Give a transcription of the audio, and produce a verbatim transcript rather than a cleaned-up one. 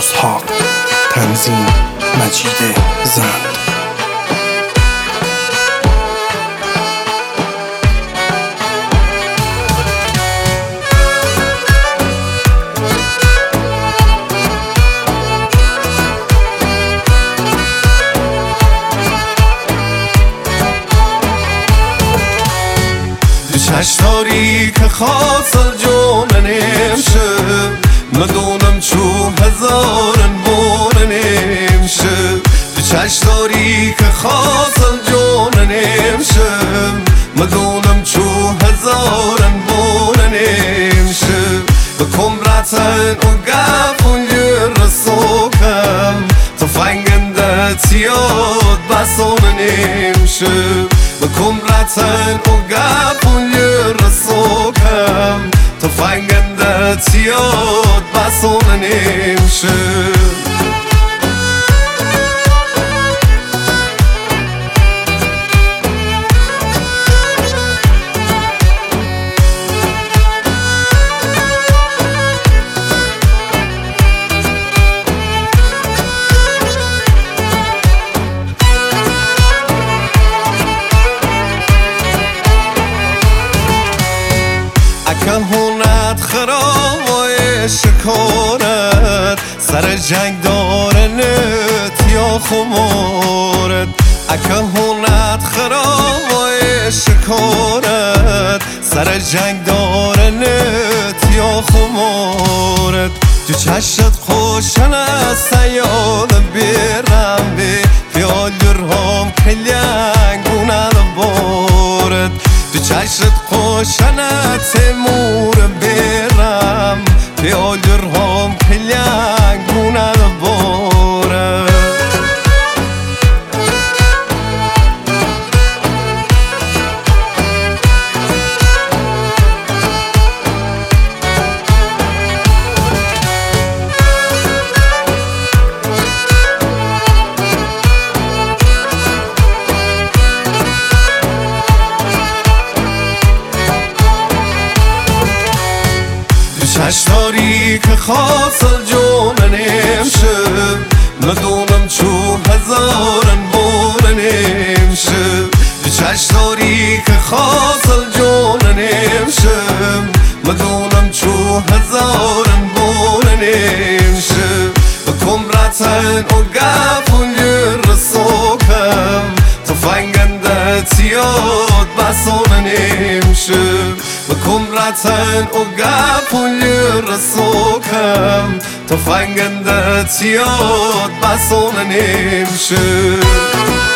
اسحاق. تنظیم مجید زند. چشتاری که خاصل جون نمیشه، مدونم چو هزارن بون نمیشه. چشتاری که خاصل جون نمیشه، مدونم چو هزارن بون نمیشه. بکم رتن و گفون جر سوکم، تفنگنده تیاد بسون نمیشه. بکم رتن و گفون جر سوکم، تفنگنده تیاد بسون نمیشه. اکن هونت خرابای شکارت، سر جنگ دارنت یا خمارت. اکن هونت خرابای شکارت، سر جنگ دارنت یا خمارت. تو چشت خوشن از سیاد بیرم بی پیال درهم کلینگونه بارد. تو چشت خوشنت تیمور بیرم پیال درهم کلینگونه بارد. چشتاری که خاصل جون نمیشه، مدونم چو هزارن بون نمیشه. چشتاری که خاصل جون نمیشه، مدونم چو هزارن بون نمیشه. بکم رتن و گفون جر سوکم، تفنگنده تیاد بسون نمیشه. بکم رتن و گفون جر سوکم، تفنگنده تیاد بسون نمیشه.